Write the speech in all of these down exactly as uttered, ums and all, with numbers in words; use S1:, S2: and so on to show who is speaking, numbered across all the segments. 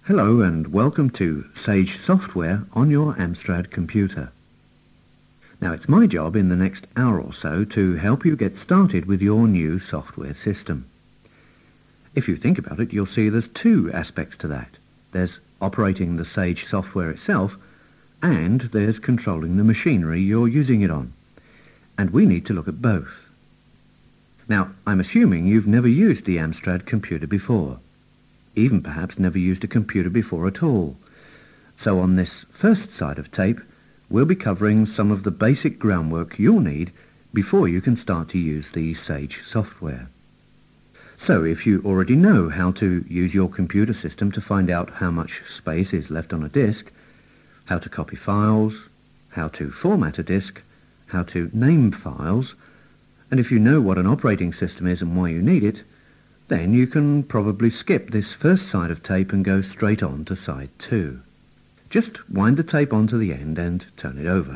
S1: Hello and welcome to Sage Software on your Amstrad computer. Now it's my job in the next hour or so to help you get started with your new software system. If you think about it, you'll see there's two aspects to that. There's operating the Sage software itself, and there's controlling the machinery you're using it on. And we need to look at both. Now, I'm assuming you've never used the Amstrad computer before. Even perhaps never used a computer before at all. So on this first side of tape, we'll be covering some of the basic groundwork you'll need before you can start to use the Sage software. So if you already know how to use your computer system to find out how much space is left on a disk, how to copy files, how to format a disk, how to name files, and if you know what an operating system is and why you need it, then you can probably skip this first side of tape and go straight on to side two. Just wind the tape onto the end and turn it over.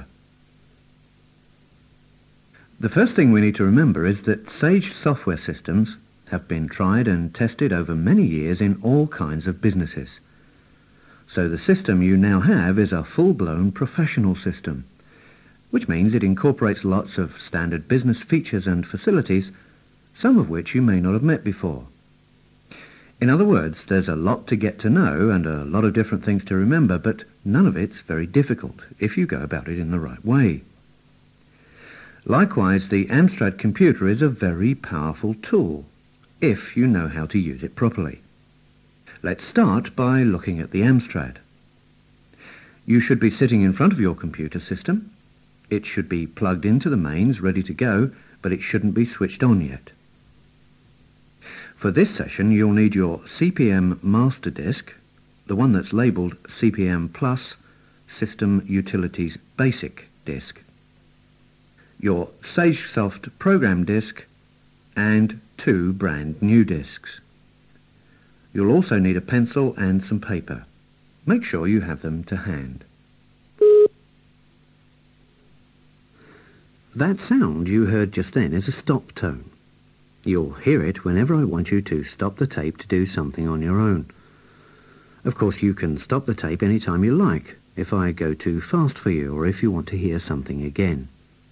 S1: The first thing we need to remember is that Sage software systems have been tried and tested over many years in all kinds of businesses. So the system you now have is a full-blown professional system, which means it incorporates lots of standard business features and facilities, some of which you may not have met before. In other words, there's a lot to get to know and a lot of different things to remember, but none of it's very difficult if you go about it in the right way. Likewise, the Amstrad computer is a very powerful tool if you know how to use it properly. Let's start by looking at the Amstrad. You should be sitting in front of your computer system. It should be plugged into the mains, ready to go, but it shouldn't be switched on yet. For this session, you'll need your C P M master disk, the one that's labelled C P M Plus System Utilities Basic disk, your SageSoft program disk, and two brand new disks. You'll also need a pencil and some paper. Make sure you have them to hand. That sound you heard just then is a stop tone. You'll hear it whenever I want you to stop the tape to do something on your own. Of course, you can stop the tape any time you like, if I go too fast for you or if you want to hear something again.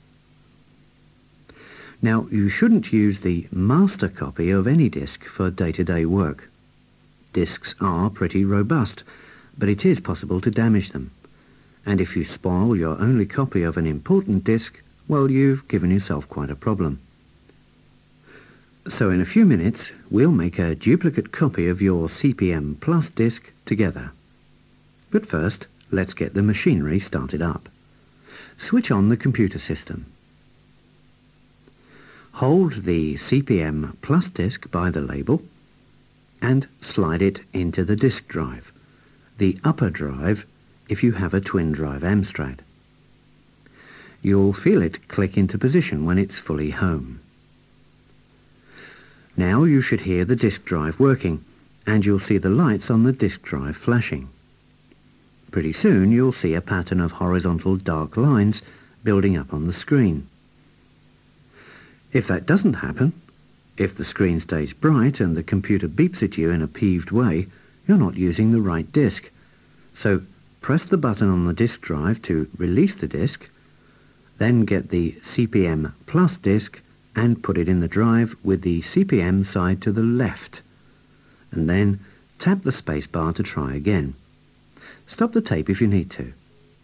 S1: Now, you shouldn't use the master copy of any disk for day-to-day work. Disks are pretty robust, but it is possible to damage them. And if you spoil your only copy of an important disk, well, you've given yourself quite a problem. So in a few minutes, we'll make a duplicate copy of your C P M Plus disk together. But first, let's get the machinery started up. Switch on the computer system. Hold the C P M Plus disk by the label and slide it into the disk drive, the upper drive if you have a twin drive Amstrad. You'll feel it click into position when it's fully home. Now you should hear the disk drive working, and you'll see the lights on the disk drive flashing. Pretty soon you'll see a pattern of horizontal dark lines building up on the screen. If that doesn't happen, if the screen stays bright and the computer beeps at you in a peeved way, you're not using the right disk. So press the button on the disk drive to release the disk, then get the C P M Plus disk and put it in the drive with the C P M side to the left, and then tap the space bar to try again. Stop the tape if you need to.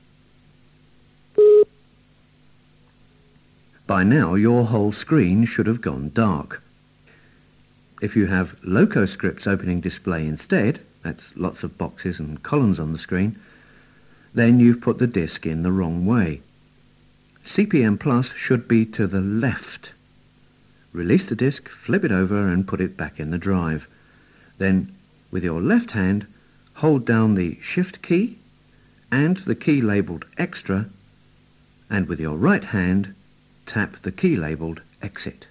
S1: By now your whole screen should have gone dark. If you have LocoScript's opening display instead, that's lots of boxes and columns on the screen, then you've put the disk in the wrong way. C P M Plus should be to the left. Release the disk, flip it over and put it back in the drive. Then, with your left hand, hold down the Shift key and the key labelled Extra, and with your right hand, tap the key labelled Exit.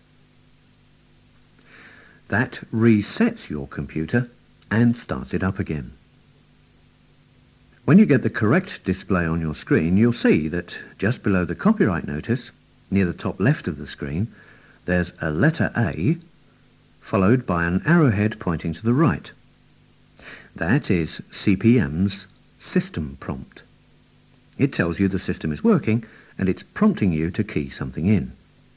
S1: That resets your computer and starts it up again. When you get the correct display on your screen, you'll see that just below the copyright notice, near the top left of the screen, there's a letter A, followed by an arrowhead pointing to the right. That is C P M's system prompt. It tells you the system is working and it's prompting you to key something in.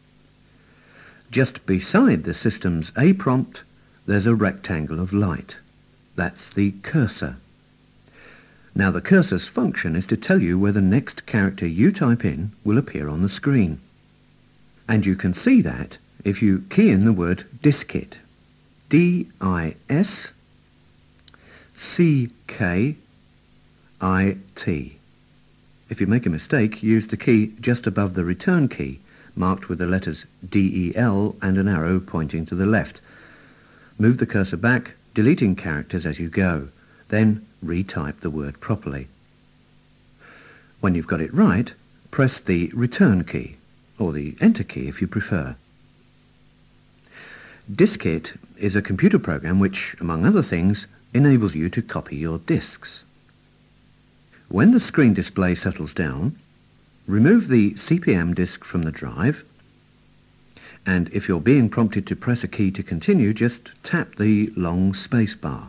S1: Just beside the system's A prompt, there's a rectangle of light. That's the cursor. Now the cursor's function is to tell you where the next character you type in will appear on the screen. And you can see that if you key in the word diskit. D I S C K I T. If you make a mistake, use the key just above the return key, marked with the letters D E L and an arrow pointing to the left. Move the cursor back, deleting characters as you go. Then retype the word properly. When you've got it right, press the return key, or the enter key if you prefer. Diskit is a computer program which, among other things, enables you to copy your disks. When the screen display settles down, remove the C P M disk from the drive, and if you're being prompted to press a key to continue, just tap the long space bar.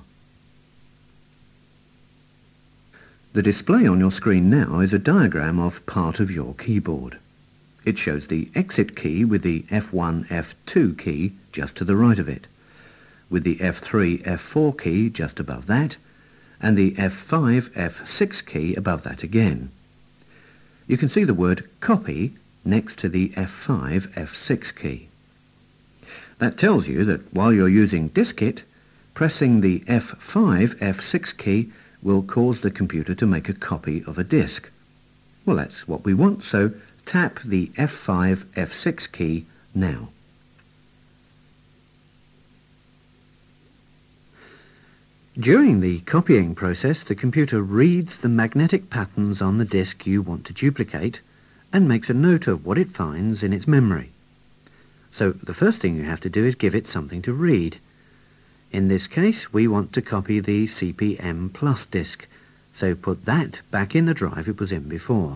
S1: The display on your screen now is a diagram of part of your keyboard. It shows the exit key with the F one F two key just to the right of it, with the F three F four key just above that, and the F five F six key above that again. You can see the word copy next to the F five F six key. That tells you that while you're using diskit, pressing the F five F six key will cause the computer to make a copy of a disk. Well, that's what we want, so tap the F five F six key now. During the copying process, the computer reads the magnetic patterns on the disk you want to duplicate and makes a note of what it finds in its memory. So the first thing you have to do is give it something to read. In this case, we want to copy the C P M Plus disk, so put that back in the drive it was in before.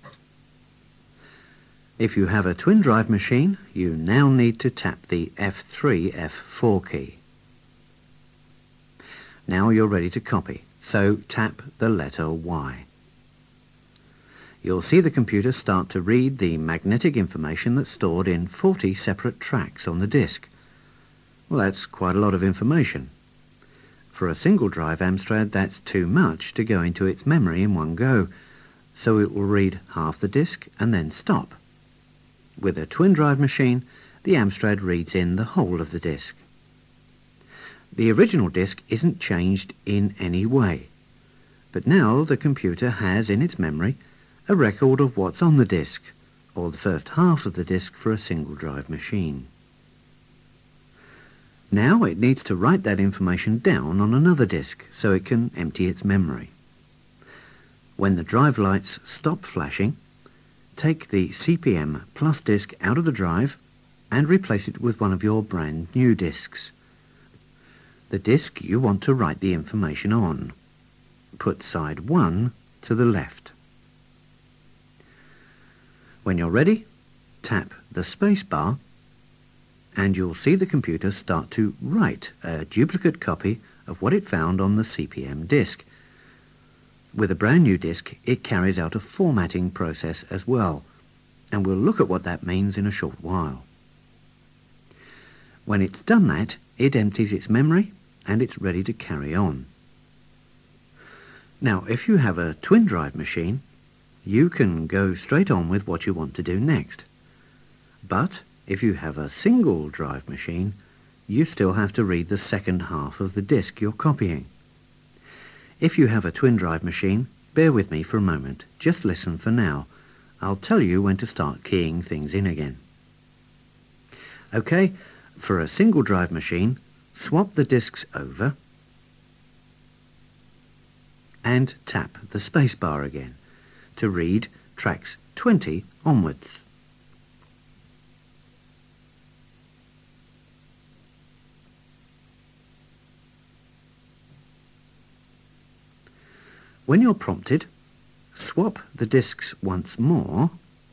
S1: If you have a twin drive machine, you now need to tap the F three F four key. Now you're ready to copy, so tap the letter Y. You'll see the computer start to read the magnetic information that's stored in forty separate tracks on the disk. Well, that's quite a lot of information. For a single drive Amstrad, that's too much to go into its memory in one go, so it will read half the disk and then stop. With a twin drive machine, the Amstrad reads in the whole of the disk. The original disk isn't changed in any way, but now the computer has in its memory a record of what's on the disk, or the first half of the disk for a single drive machine. Now it needs to write that information down on another disk so it can empty its memory. When the drive lights stop flashing, take the C P M Plus disk out of the drive and replace it with one of your brand new disks. The disk you want to write the information on. Put side one to the left. When you're ready, tap the space bar and you'll see the computer start to write a duplicate copy of what it found on the C P M disk. With a brand new disk, it carries out a formatting process as well, and we'll look at what that means in a short while. When it's done that, it empties its memory and it's ready to carry on. Now, if you have a twin drive machine, you can go straight on with what you want to do next. But if you have a single drive machine, you still have to read the second half of the disk you're copying. If you have a twin drive machine, bear with me for a moment. Just listen for now. I'll tell you when to start keying things in again. Okay, for a single drive machine, swap the disks over and tap the space bar again to read tracks twenty onwards. When you're prompted, swap the disks once more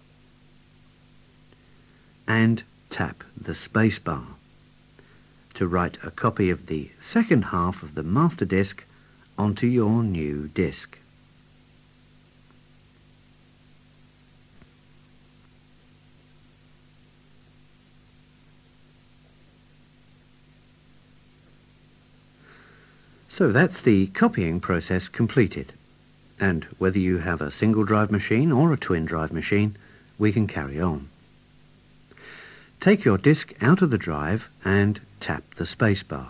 S1: and tap the space bar to write a copy of the second half of the master disk onto your new disk. So that's the copying process completed. And whether you have a single drive machine or a twin drive machine, we can carry on. Take your disk out of the drive and tap the spacebar.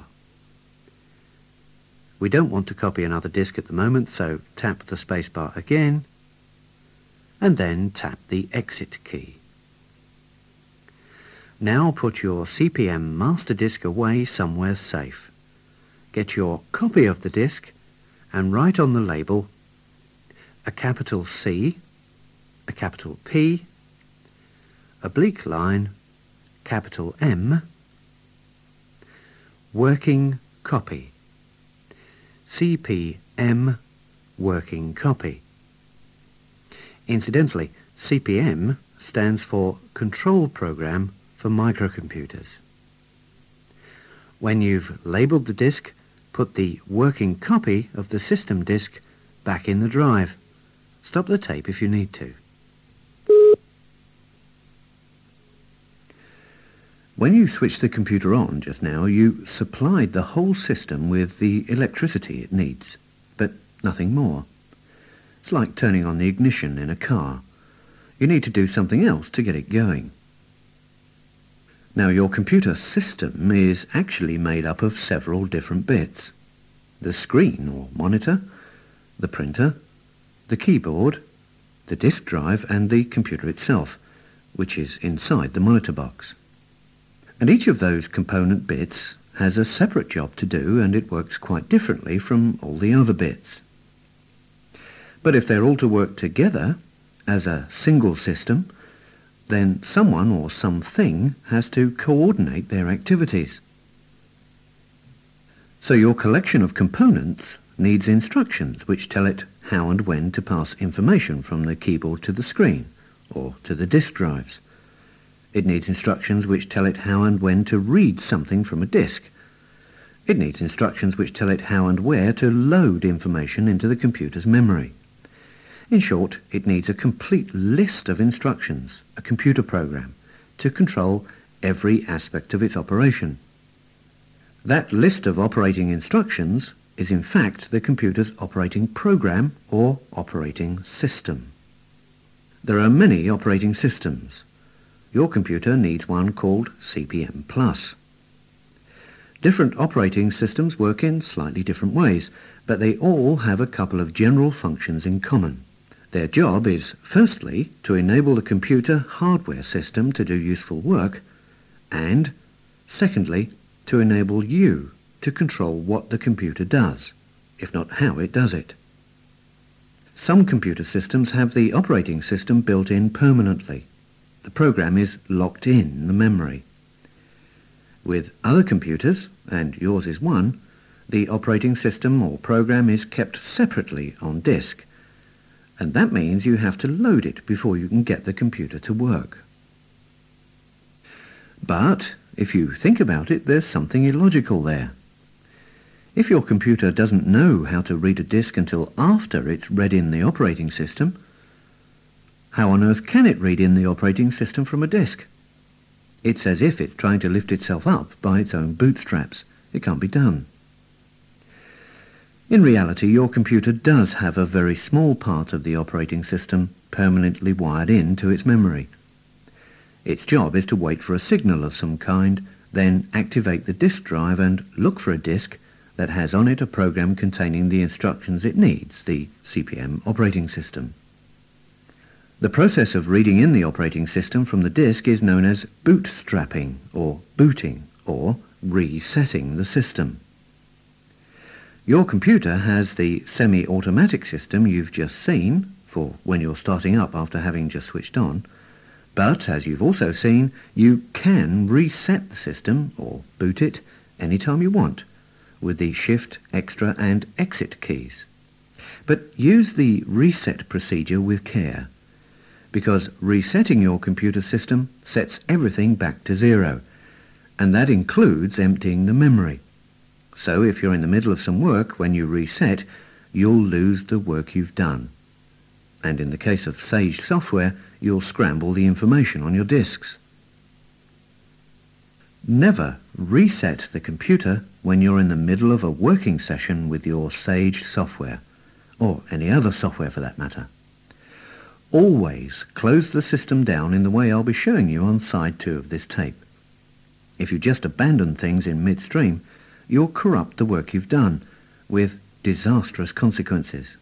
S1: We don't want to copy another disk at the moment, so tap the spacebar again, and then tap the exit key. Now put your C P M master disk away somewhere safe. Get your copy of the disk and write on the label a capital C, a capital P, oblique line, capital M, working copy, C P M working copy. Incidentally, C P M stands for Control Program for Microcomputers. When you've labelled the disk, put the working copy of the system disk back in the drive. Stop the tape if you need to. When you switched the computer on just now, you supplied the whole system with the electricity it needs, but nothing more. It's like turning on the ignition in a car. You need to do something else to get it going. Now, your computer system is actually made up of several different bits. The screen or monitor, the printer, the keyboard, the disk drive and the computer itself, which is inside the monitor box. And each of those component bits has a separate job to do, and it works quite differently from all the other bits. But if they're all to work together as a single system, then someone or something has to coordinate their activities. So your collection of components needs instructions which tell it how and when to pass information from the keyboard to the screen or to the disk drives. It needs instructions which tell it how and when to read something from a disk. It needs instructions which tell it how and where to load information into the computer's memory. In short, it needs a complete list of instructions, a computer program, to control every aspect of its operation. That list of operating instructions is in fact the computer's operating program or operating system. There are many operating systems. Your computer needs one called C P M plus. Different operating systems work in slightly different ways, but they all have a couple of general functions in common. Their job is, firstly, to enable the computer hardware system to do useful work, and, secondly, to enable you to control what the computer does, if not how it does it. Some computer systems have the operating system built in permanently. The program is locked in the memory. With other computers, and yours is one, the operating system or program is kept separately on disk, and that means you have to load it before you can get the computer to work. But if you think about it, there's something illogical there. If your computer doesn't know how to read a disk until after it's read in the operating system, how on earth can it read in the operating system from a disk? It's as if it's trying to lift itself up by its own bootstraps. It can't be done. In reality, your computer does have a very small part of the operating system permanently wired in to its memory. Its job is to wait for a signal of some kind, then activate the disk drive and look for a disk that has on it a program containing the instructions it needs, the C P M operating system. The process of reading in the operating system from the disk is known as bootstrapping or booting or resetting the system. Your computer has the semi-automatic system you've just seen for when you're starting up after having just switched on, but as you've also seen, you can reset the system or boot it anytime you want with the Shift, Extra and Exit keys. But use the reset procedure with care, because resetting your computer system sets everything back to zero, and that includes emptying the memory. So if you're in the middle of some work, when you reset, you'll lose the work you've done. And in the case of Sage software, you'll scramble the information on your disks. Never reset the computer when you're in the middle of a working session with your Sage software, or any other software for that matter. Always close the system down in the way I'll be showing you on side two of this tape. If you just abandon things in midstream, you'll corrupt the work you've done, with disastrous consequences.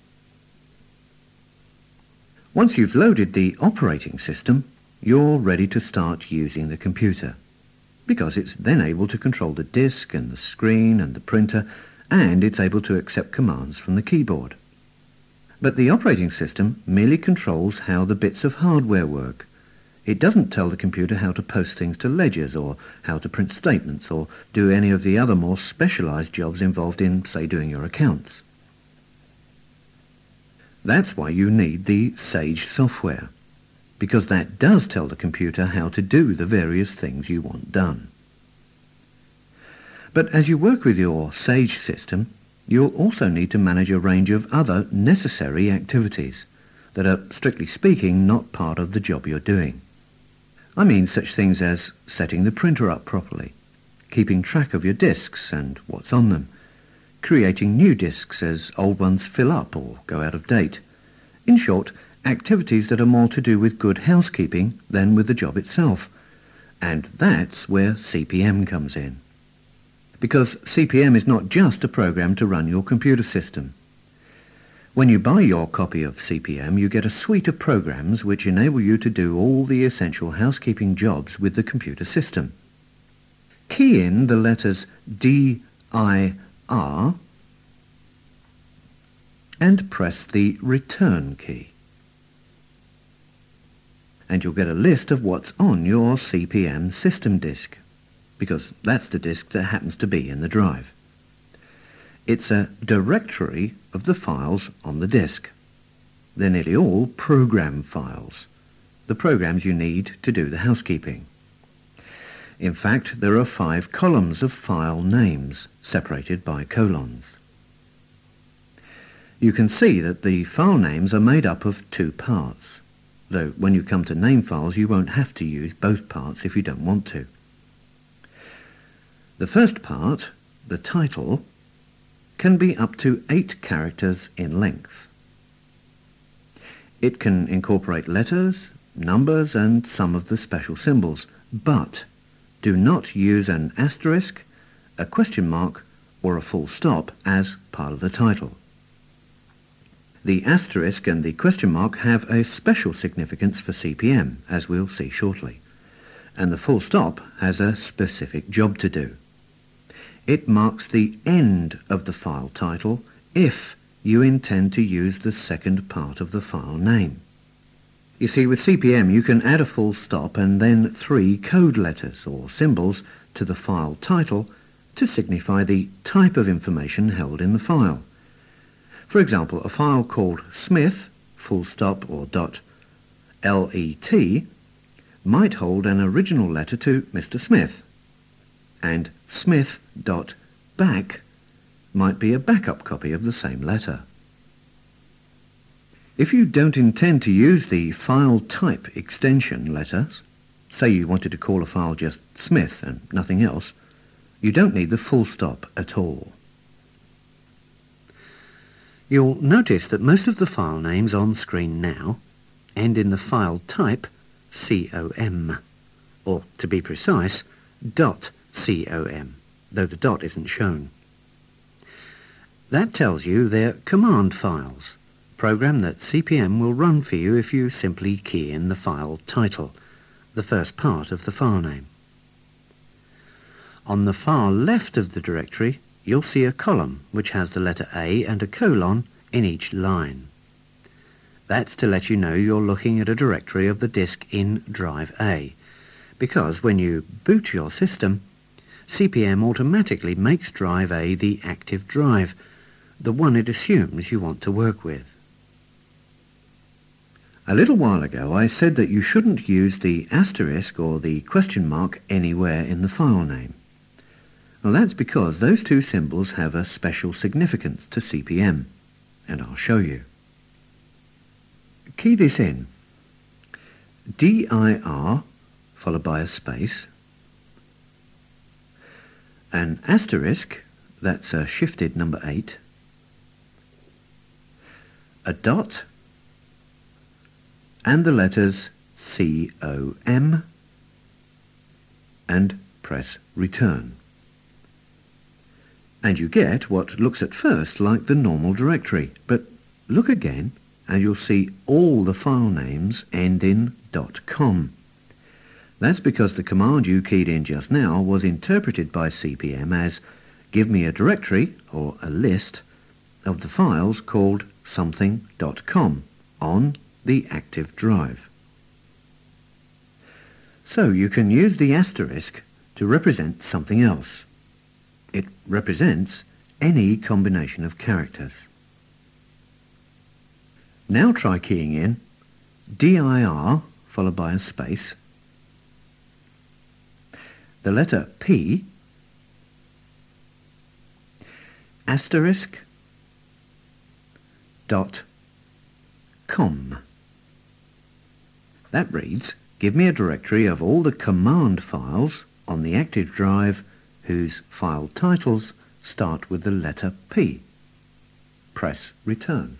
S1: Once you've loaded the operating system, you're ready to start using the computer, because it's then able to control the disk and the screen and the printer, and it's able to accept commands from the keyboard. But the operating system merely controls how the bits of hardware work. It doesn't tell the computer how to post things to ledgers or how to print statements or do any of the other more specialized jobs involved in, say, doing your accounts. That's why you need the Sage software, because that does tell the computer how to do the various things you want done. But as you work with your Sage system, you'll also need to manage a range of other necessary activities that are, strictly speaking, not part of the job you're doing. I mean such things as setting the printer up properly, keeping track of your disks and what's on them, creating new disks as old ones fill up or go out of date. In short, activities that are more to do with good housekeeping than with the job itself. And that's where C P M comes in. Because C P M is not just a program to run your computer system. When you buy your copy of C P M, you get a suite of programs which enable you to do all the essential housekeeping jobs with the computer system. Key in the letters D I R and press the return key. And you'll get a list of what's on your C P M system disk, because that's the disk that happens to be in the drive. It's a directory of the files on the disk. They're nearly all program files, the programs you need to do the housekeeping. In fact, there are five columns of file names, separated by colons. You can see that the file names are made up of two parts, though when you come to name files you won't have to use both parts if you don't want to. The first part, the title, can be up to eight characters in length. It can incorporate letters, numbers and some of the special symbols, but do not use an asterisk, a question mark or a full stop as part of the title. The asterisk and the question mark have a special significance for C P M, as we'll see shortly, and the full stop has a specific job to do. It marks the end of the file title if you intend to use the second part of the file name. You see, with C P M you can add a full stop and then three code letters or symbols to the file title to signify the type of information held in the file. For example, a file called Smith, full stop or dot, L E T, might hold an original letter to Mister Smith, and Smith.back might be a backup copy of the same letter. If you don't intend to use the file type extension letters, say you wanted to call a file just Smith and nothing else, you don't need the full stop at all. You'll notice that most of the file names on screen now end in the file type com, or to be precise, dot .com, though the dot isn't shown. That tells you they're command files, a program that C P M will run for you if you simply key in the file title, the first part of the file name. On the far left of the directory, you'll see a column which has the letter A and a colon in each line. That's to let you know you're looking at a directory of the disk in drive A, because when you boot your system, C P M automatically makes drive A the active drive, the one it assumes you want to work with. A little while ago I said that you shouldn't use the asterisk or the question mark anywhere in the file name. Well, that's because those two symbols have a special significance to C P M, and I'll show you. Key this in. D I R followed by a space, an asterisk, that's a shifted number eight, a dot, and the letters C O M, and press return. And you get what looks at first like the normal directory, but look again and you'll see all the file names end in .com. That's because the command you keyed in just now was interpreted by C P M as give me a directory or a list of the files called something dot com on the active drive. So you can use the asterisk to represent something else. It represents any combination of characters. Now try keying in dir followed by a space, the letter P, asterisk, dot, com. That reads, give me a directory of all the command files on the active drive whose file titles start with the letter P. Press return.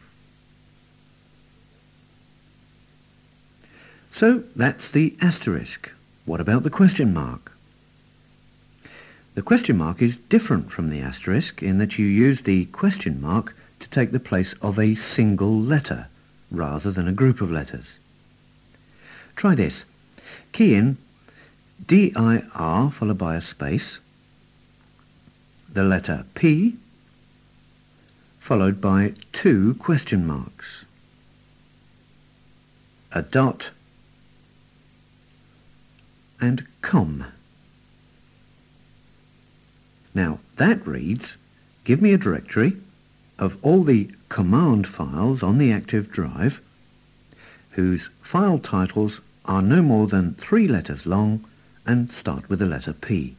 S1: So that's the asterisk. What about the question mark? The question mark is different from the asterisk in that you use the question mark to take the place of a single letter rather than a group of letters. Try this. Key in dir followed by a space, the letter P followed by two question marks, a dot, and com. Now that reads, give me a directory of all the command files on the active drive whose file titles are no more than three letters long and start with the letter P.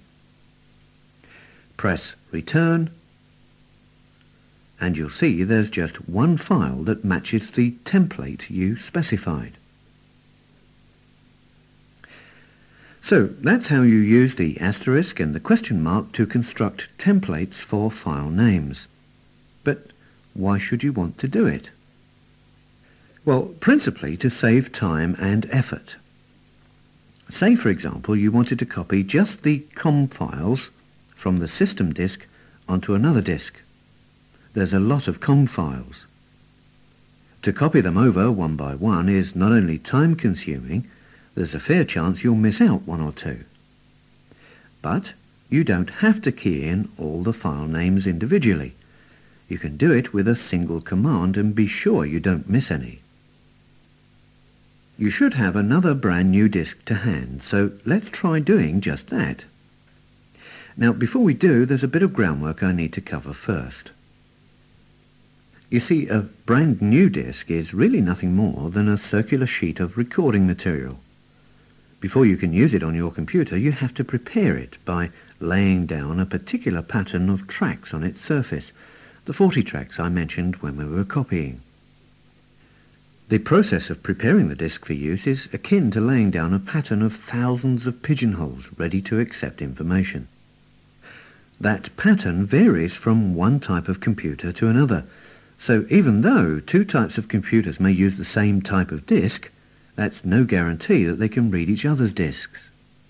S1: Press return and you'll see there's just one file that matches the template you specified. So that's how you use the asterisk and the question mark to construct templates for file names. But why should you want to do it? Well, principally to save time and effort. Say, for example, you wanted to copy just the com files from the system disk onto another disk. There's a lot of com files. To copy them over one by one is not only time-consuming, there's a fair chance you'll miss out one or two. But you don't have to key in all the file names individually. You can do it with a single command and be sure you don't miss any. You should have another brand new disk to hand, so let's try doing just that. Now, before we do, there's a bit of groundwork I need to cover first. You see, a brand new disk is really nothing more than a circular sheet of recording material. Before you can use it on your computer, you have to prepare it by laying down a particular pattern of tracks on its surface, the forty tracks I mentioned when we were copying. The process of preparing the disk for use is akin to laying down a pattern of thousands of pigeonholes ready to accept information. That pattern varies from one type of computer to another, so even though two types of computers may use the same type of disk, that's no guarantee that they can read each other's disks.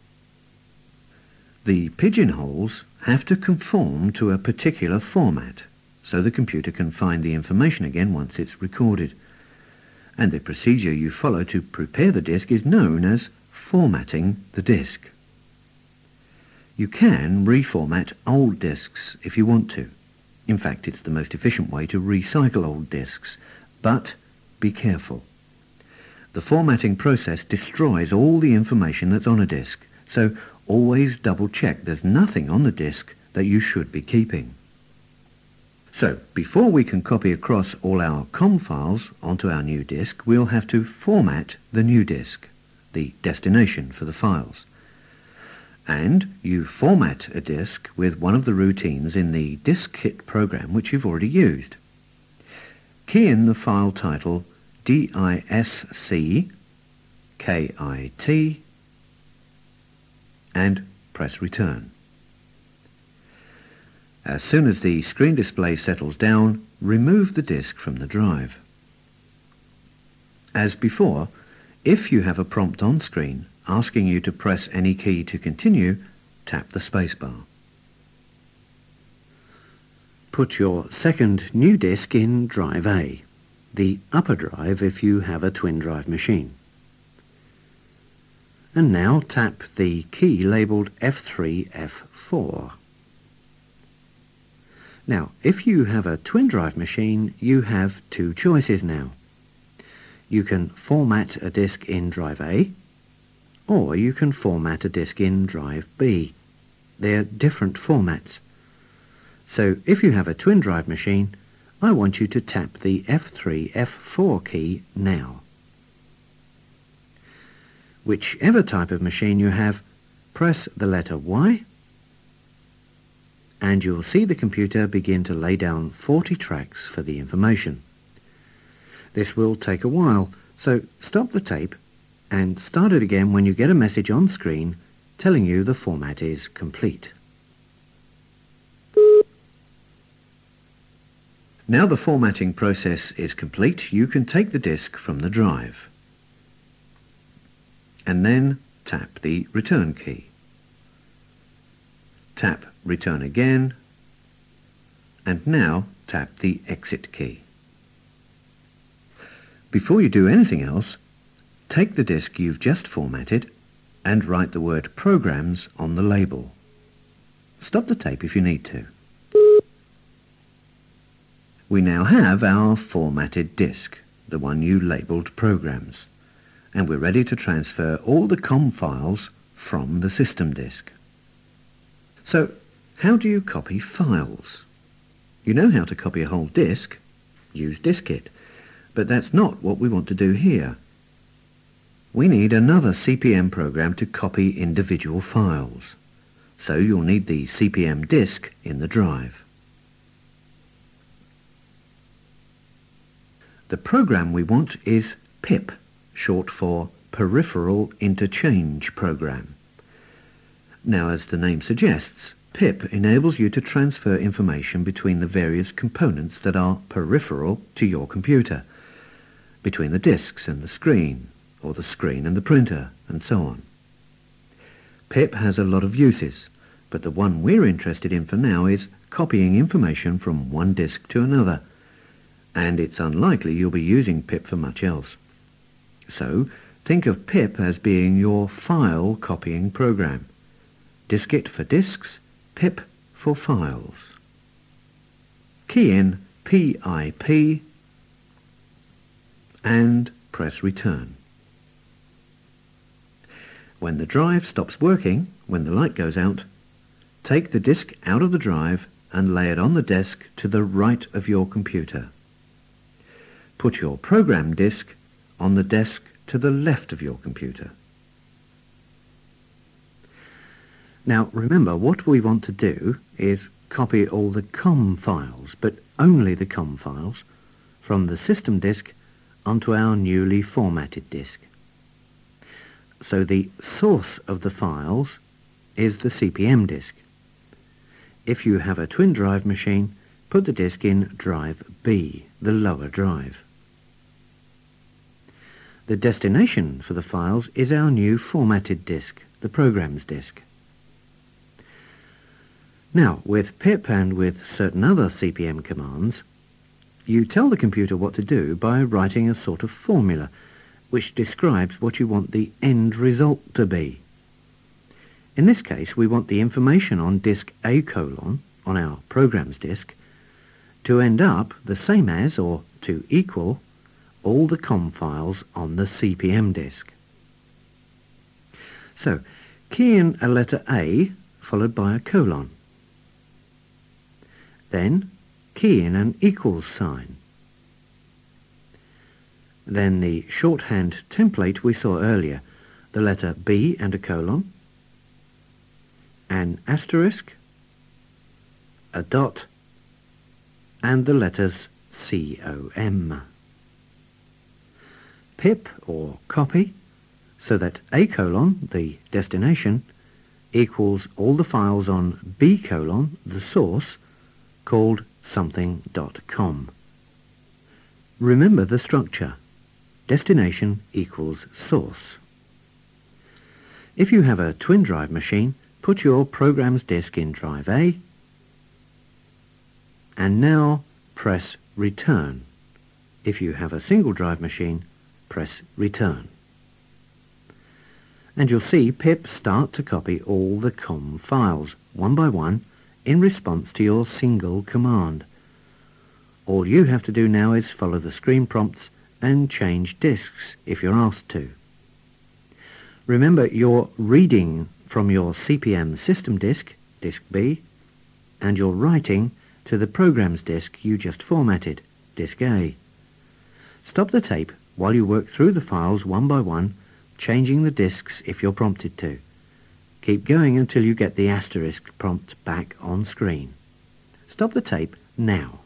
S1: The pigeonholes have to conform to a particular format, so the computer can find the information again once it's recorded. And the procedure you follow to prepare the disk is known as formatting the disk. You can reformat old disks if you want to. In fact, it's the most efficient way to recycle old disks, but be careful. The formatting process destroys all the information that's on a disk, so always double check there's nothing on the disk that you should be keeping. So, before we can copy across all our com files onto our new disk, we'll have to format the new disk, the destination for the files. and you format a disk with one of the routines in the DiskKit program which you've already used. Key in the file title disk kit and press return. As soon as the screen display settles down, remove the disk from the drive. As before, if you have a prompt on screen asking you to press any key to continue, tap the spacebar. Put your second new disk in drive A, the upper drive if you have a twin drive machine. And now tap the key labelled F three F four. Now, if you have a twin drive machine, you have two choices now. You can format a disk in drive A, or you can format a disk in drive B. They're different formats. So if you have a twin drive machine, I want you to tap the F three F four key now. Whichever type of machine you have, press the letter Y, and you'll see the computer begin to lay down forty tracks for the information. This will take a while, so stop the tape and start it again when you get a message on screen telling you the format is complete. Now the formatting process is complete, you can take the disk from the drive and then tap the return key. Tap return again, and now tap the exit key. Before you do anything else, take the disk you've just formatted and write the word Programs on the label. Stop the tape if you need to. We now have our formatted disk, the one you labelled Programs, and we're ready to transfer all the com files from the system disk. So, how do you copy files? You know how to copy a whole disk. Use DiskKit. But that's not what we want to do here. We need another C P M program to copy individual files. So you'll need the C P M disk in the drive. The program we want is PIP, short for Peripheral Interchange Program. Now, as the name suggests, PIP enables you to transfer information between the various components that are peripheral to your computer, between the disks and the screen, or the screen and the printer, and so on. PIP has a lot of uses, but the one we're interested in for now is copying information from one disk to another, and it's unlikely you'll be using PIP for much else. So, think of PIP as being your file copying program. DiskKit for disks, PIP for files. Key in P I P and press return. When the drive stops working, when the light goes out, take the disk out of the drive and lay it on the desk to the right of your computer. Put your program disk on the desk to the left of your computer. Now remember, what we want to do is copy all the com files, but only the com files, from the system disk onto our newly formatted disk. So the source of the files is the C P M disk. If you have a twin drive machine, put the disk in drive B, the lower drive. The destination for the files is our new formatted disk, the programs disk. Now, with PIP and with certain other C P M commands, you tell the computer what to do by writing a sort of formula which describes what you want the end result to be. In this case, we want the information on disk A colon, on our programs disk, to end up the same as, or to equal, all the com files on the C P M disk. So, key in a letter A followed by a colon. Then, key in an equals sign. Then the shorthand template we saw earlier, the letter B and a colon,
S2: an asterisk, a dot, and the letters C O M. Pip, or copy, so that A colon, the destination, equals all the files on B colon, the source, called something dot com. Remember the structure. Destination equals source. If you have a twin drive machine, put your program's disk in drive A, and now press return. If you have a single drive machine, press return. And you'll see pip start to copy all the com files, one by one, in response to your single command. All you have to do now is follow the screen prompts and change disks if you're asked to. Remember, you're reading from your C P M system disk, disk B, and you're writing to the program's disk you just formatted, disk A. Stop the tape while you work through the files one by one, changing the disks if you're prompted to. Keep going until you get the asterisk prompt back on screen. Stop the tape now.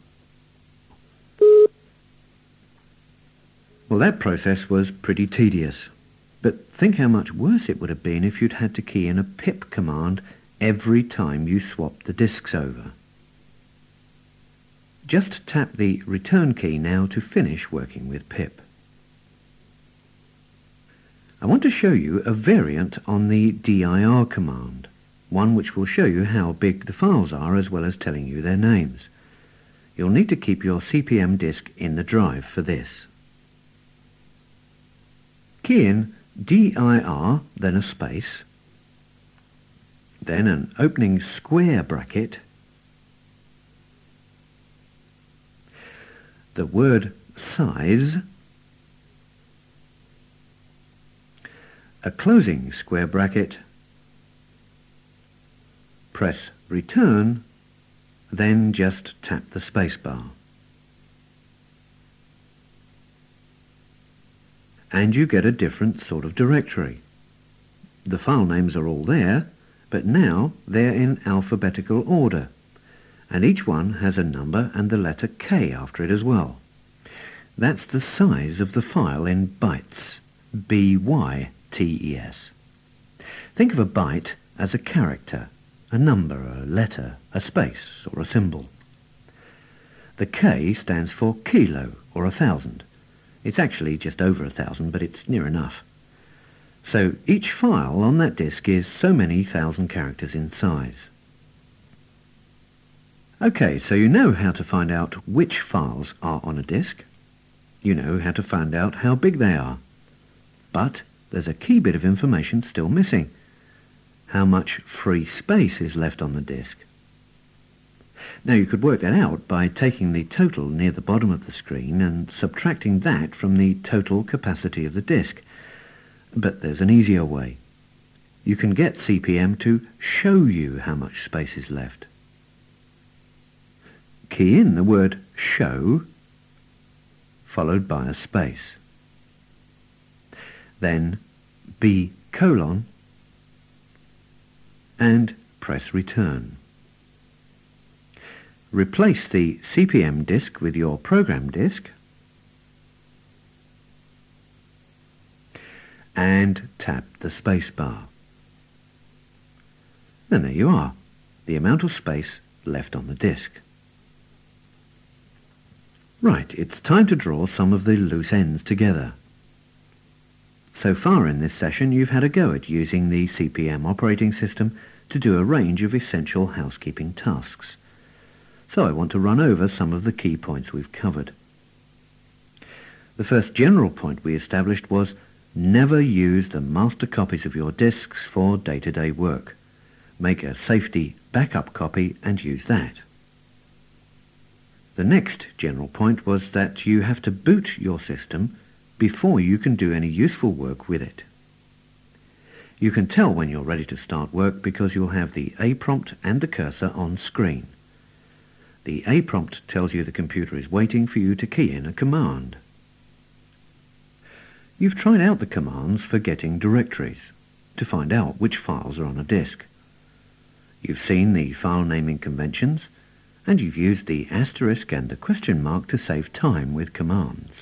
S2: Well, that process was pretty tedious, but think how much worse it would have been if you'd had to key in a pip command every time you swapped the disks over. Just tap the return key now to finish working with pip. I want to show you a variant on the dir command, one which will show you how big the files are as well as telling you their names. You'll need to keep your C P M disk in the drive for this. Key in dir, then a space, then an opening square bracket, the word size, a closing square bracket, press return, then just tap the space bar. And you get a different sort of directory. The file names are all there, but now they're in alphabetical order, and each one has a number and the letter K after it as well. That's the size of the file in bytes, B Y T E S. Think of a byte as a character, a number, a letter, a space, or a symbol. The K stands for kilo, or a thousand. It's actually just over a thousand, but it's near enough. So each file on that disk is so many thousand characters in size. Okay, so you know how to find out which files are on a disk. You know how to find out how big they are. But there's a key bit of information still missing. How much free space is left on the disk? Now you could work that out by taking the total near the bottom of the screen and subtracting that from the total capacity of the disk. But there's an easier way. You can get C P M to show you how much space is left. Key in the word show, followed by a space. Then B colon, and press return. Replace the C P M disk with your program disk and tap the space bar. And there you are, the amount of space left on the disk. Right, it's time to draw some of the loose ends together. So far in this session you've had a go at using the C P M operating system to do a range of essential housekeeping tasks. So I want to run over some of the key points we've covered. The first general point we established was never use the master copies of your disks for day-to-day work. Make a safety backup copy and use that. The next general point was that you have to boot your system before you can do any useful work with it. You can tell when you're ready to start work because you'll have the A prompt and the cursor on screen. The A prompt tells you the computer is waiting for you to key in a command. You've tried out the commands for getting directories, to find out which files are on a disk. You've seen the file naming conventions, and you've used the asterisk and the question mark to save time with commands.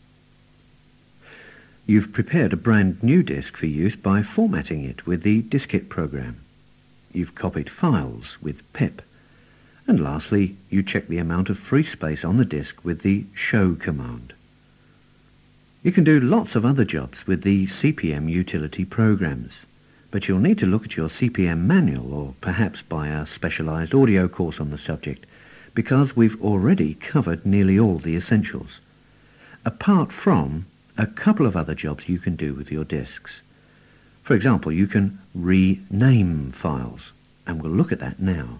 S2: You've prepared a brand new disk for use by formatting it with the diskette program. You've copied files with pip. And lastly, you check the amount of free space on the disk with the show command. You can do lots of other jobs with the C P M utility programs, but you'll need to look at your C P M manual or perhaps buy a specialised audio course on the subject, because we've already covered nearly all the essentials, apart from a couple of other jobs you can do with your disks. For example, you can rename files, and we'll look at that now.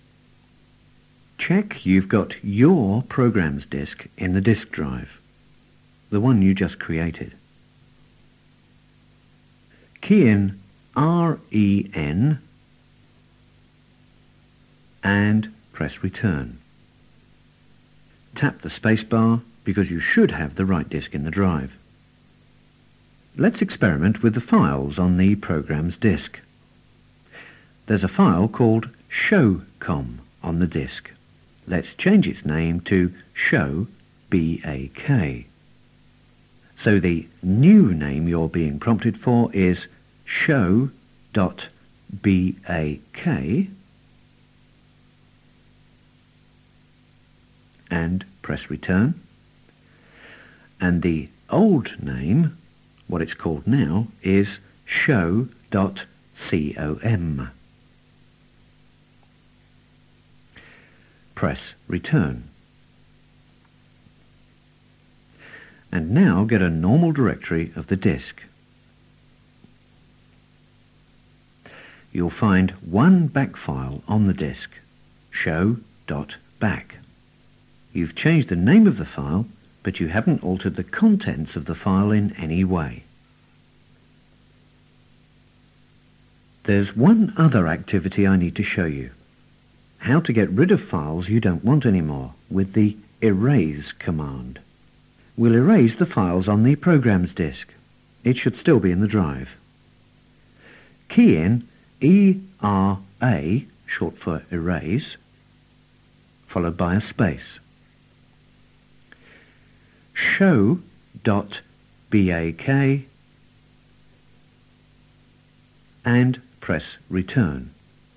S2: Check you've got your programs disk in the disk drive, the one you just created. Key in R E N and press return. Tap the spacebar because you should have the right disk in the drive. Let's experiment with the files on the program's disk. There's a file called showcom on the disk. Let's change its name to show bak. So the new name you're being prompted for is show.bak and press return. And the old name, what it's called now, is show.com. Press return. And now get a normal directory of the disk. You'll find one back file on the disk, show.bak. You've changed the name of the file, but you haven't altered the contents of the file in any way. There's one other activity I need to show you. How to get rid of files you don't want anymore with the erase command. We'll erase the files on the program's disk. It should still be in the drive. Key in E R A, short for erase, followed by a space. Show.bak and press return.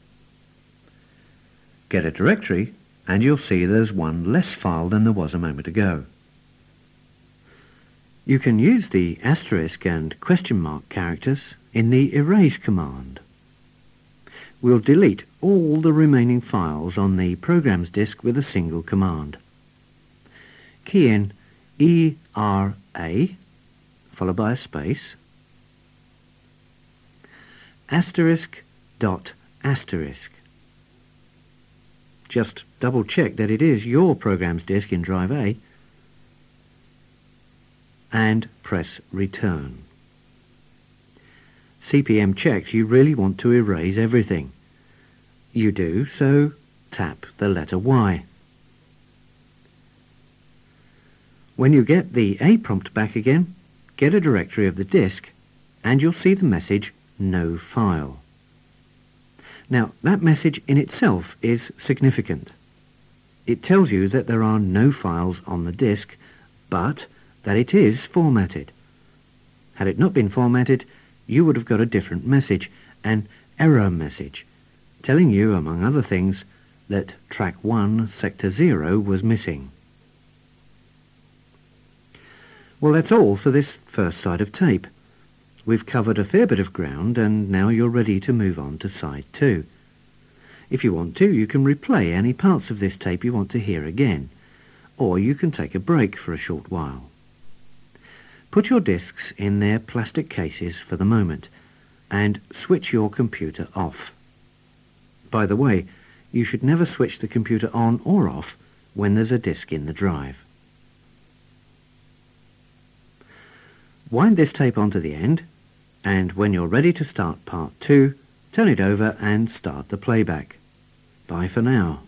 S2: Get a directory and you'll see there's one less file than there was a moment ago. You can use the asterisk and question mark characters in the erase command. We'll delete all the remaining files on the program's disk with a single command. Key in E R A, followed by a space, asterisk dot asterisk. Just double check that it is your program's disk in drive A and press return. C P M checks you really want to erase everything. You do, so tap the letter Y. When you get the A prompt back again, get a directory of the disk and you'll see the message no file. Now, that message in itself is significant. It tells you that there are no files on the disk, but that it is formatted. Had it not been formatted, you would have got a different message, an error message, telling you, among other things, that track one, sector zero was missing. Well, that's all for this first side of tape. We've covered a fair bit of ground and now you're ready to move on to side two. If you want to, you can replay any parts of this tape you want to hear again, or you can take a break for a short while. Put your discs in their plastic cases for the moment and switch your computer off. By the way, you should never switch the computer on or off when there's a disk in the drive. Wind this tape onto the end, and when you're ready to start part two, turn it over and start the playback. Bye for now.